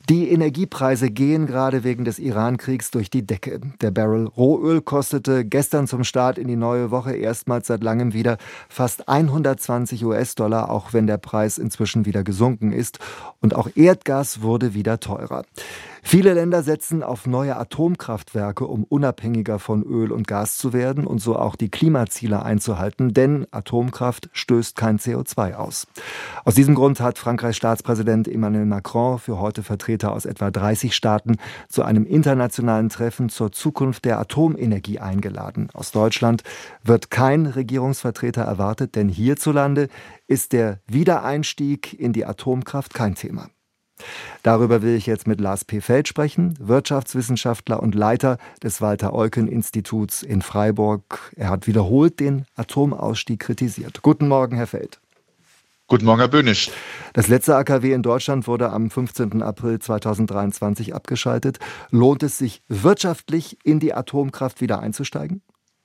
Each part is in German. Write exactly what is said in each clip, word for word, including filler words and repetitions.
Die Energiepreise gehen gerade wegen des Iran-Kriegs durch die Decke. Der Barrel Rohöl kostete gestern zum Start in die neue Woche erstmals seit langem wieder fast hundertzwanzig US-Dollar, auch wenn der Preis inzwischen wieder gesunken ist. Und auch Erdgas wurde wieder teurer. Viele Länder setzen auf neue Atomkraftwerke, um unabhängiger von Öl und Gas zu werden und so auch die Klimaziele einzuhalten, denn Atomkraft stößt kein C O zwei aus. Aus diesem Grund hat Frankreichs Staatspräsident Emmanuel Macron für heute Vertreter aus etwa dreißig Staaten zu einem internationalen Treffen zur Zukunft der Atomenergie eingeladen. Aus Deutschland wird kein Regierungsvertreter erwartet, denn hierzulande ist der Wiedereinstieg in die Atomkraft kein Thema. Darüber will ich jetzt mit Lars P. Feld sprechen, Wirtschaftswissenschaftler und Leiter des Walter-Eucken-Instituts in Freiburg. Er hat wiederholt den Atomausstieg kritisiert. Guten Morgen, Herr Feld. Guten Morgen, Herr Bönisch. Das letzte A K W in Deutschland wurde am fünfzehnten April zweitausenddreiundzwanzig abgeschaltet. Lohnt es sich wirtschaftlich, in die Atomkraft wieder einzusteigen?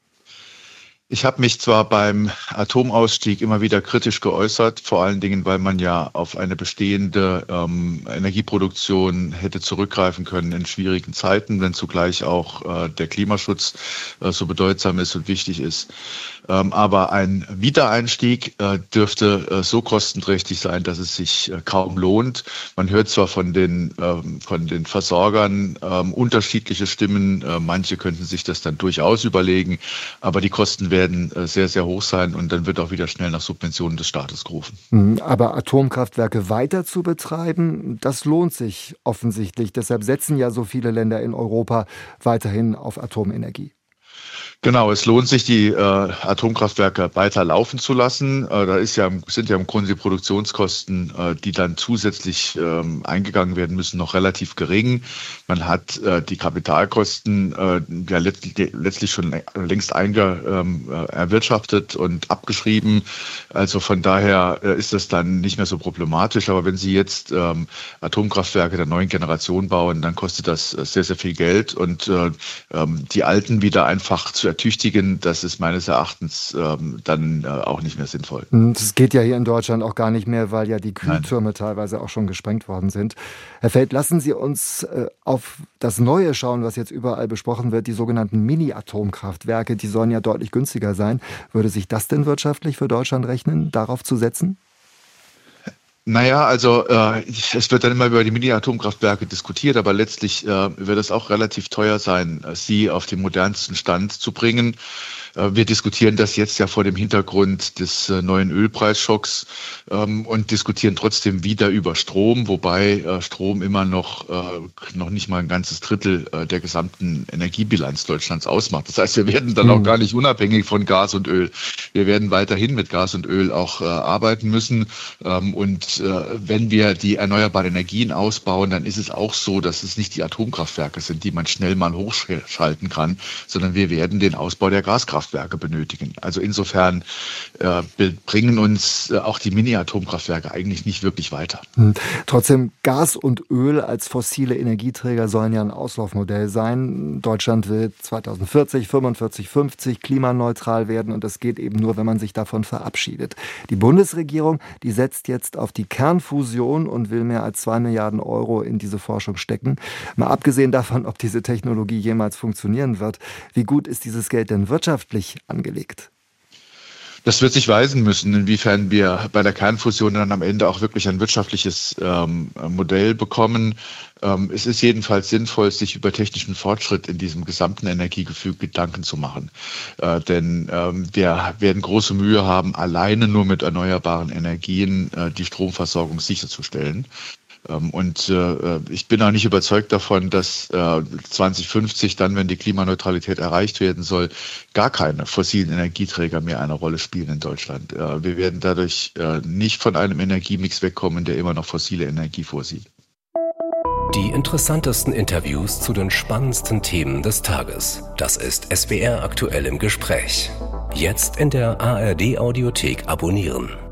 Ich habe mich zwar beim Atomausstieg immer wieder kritisch geäußert, vor allen Dingen, weil man ja auf eine bestehende ähm, Energieproduktion hätte zurückgreifen können in schwierigen Zeiten, wenn zugleich auch äh, der Klimaschutz äh, so bedeutsam ist und wichtig ist. Ähm, aber ein Wiedereinstieg äh, dürfte äh, so kostenträchtig sein, dass es sich äh, kaum lohnt. Man hört zwar von den, ähm, von den Versorgern ähm, unterschiedliche Stimmen, äh, manche könnten sich das dann durchaus überlegen, aber die Kosten werden äh, sehr, sehr hoch sein und dann wird auch wieder schnell nach Subventionen des Staates gerufen. Aber Atomkraftwerke weiter zu betreiben, das lohnt sich offensichtlich. Deshalb setzen ja so viele Länder in Europa weiterhin auf Atomenergie. Genau, es lohnt sich, die äh, Atomkraftwerke weiter laufen zu lassen. Äh, da ist ja, sind ja im Grunde die Produktionskosten, äh, die dann zusätzlich ähm, eingegangen werden müssen, noch relativ gering. Man hat äh, die Kapitalkosten äh, ja letztlich, letztlich schon längst einge, ähm, erwirtschaftet und abgeschrieben. Also von daher äh, ist das dann nicht mehr so problematisch. Aber wenn Sie jetzt ähm, Atomkraftwerke der neuen Generation bauen, dann kostet das sehr, sehr viel Geld und äh, ähm, die alten wieder einfach zu ertüchtigen, das ist meines Erachtens ähm, dann äh, auch nicht mehr sinnvoll. Das geht ja hier in Deutschland auch gar nicht mehr, weil ja die Kühltürme Nein. teilweise auch schon gesprengt worden sind. Herr Feld, lassen Sie uns äh, auf das Neue schauen, was jetzt überall besprochen wird, die sogenannten Mini-Atomkraftwerke, die sollen ja deutlich günstiger sein. Würde sich das denn wirtschaftlich für Deutschland rechnen, darauf zu setzen? Naja, also äh, es wird dann immer über die Mini-Atomkraftwerke diskutiert, aber letztlich äh, wird es auch relativ teuer sein, sie auf den modernsten Stand zu bringen. Äh, wir diskutieren das jetzt ja vor dem Hintergrund des äh, neuen Ölpreisschocks ähm, und diskutieren trotzdem wieder über Strom, wobei äh, Strom immer noch äh, noch nicht mal ein ganzes Drittel äh, der gesamten Energiebilanz Deutschlands ausmacht. Das heißt, wir werden dann mhm. auch gar nicht unabhängig von Gas und Öl. Wir werden weiterhin mit Gas und Öl auch äh, arbeiten müssen ähm, und wenn wir die erneuerbaren Energien ausbauen, dann ist es auch so, dass es nicht die Atomkraftwerke sind, die man schnell mal hochschalten kann, sondern wir werden den Ausbau der Gaskraftwerke benötigen. Also insofern äh, bringen uns äh, auch die Mini-Atomkraftwerke eigentlich nicht wirklich weiter. Hm. Trotzdem, Gas und Öl als fossile Energieträger sollen ja ein Auslaufmodell sein. Deutschland will zweitausendvierzig, fünfundvierzig, fünfzig klimaneutral werden und das geht eben nur, wenn man sich davon verabschiedet. Die Bundesregierung, die setzt jetzt auf die Kernfusion und will mehr als zwei Milliarden Euro in diese Forschung stecken. Mal abgesehen davon, ob diese Technologie jemals funktionieren wird, wie gut ist dieses Geld denn wirtschaftlich angelegt? Das wird sich weisen müssen, inwiefern wir bei der Kernfusion dann am Ende auch wirklich ein wirtschaftliches ähm, Modell bekommen. Ähm, es ist jedenfalls sinnvoll, sich über technischen Fortschritt in diesem gesamten Energiegefüge Gedanken zu machen. Äh, denn ähm, wir werden große Mühe haben, alleine nur mit erneuerbaren Energien äh, die Stromversorgung sicherzustellen. Und äh, ich bin auch nicht überzeugt davon, dass äh, zwanzig fünfzig dann, wenn die Klimaneutralität erreicht werden soll, gar keine fossilen Energieträger mehr eine Rolle spielen in Deutschland. Äh, wir werden dadurch äh, nicht von einem Energiemix wegkommen, der immer noch fossile Energie vorsieht. Die interessantesten Interviews zu den spannendsten Themen des Tages. Das ist S W R aktuell im Gespräch. Jetzt in der A R D Audiothek abonnieren.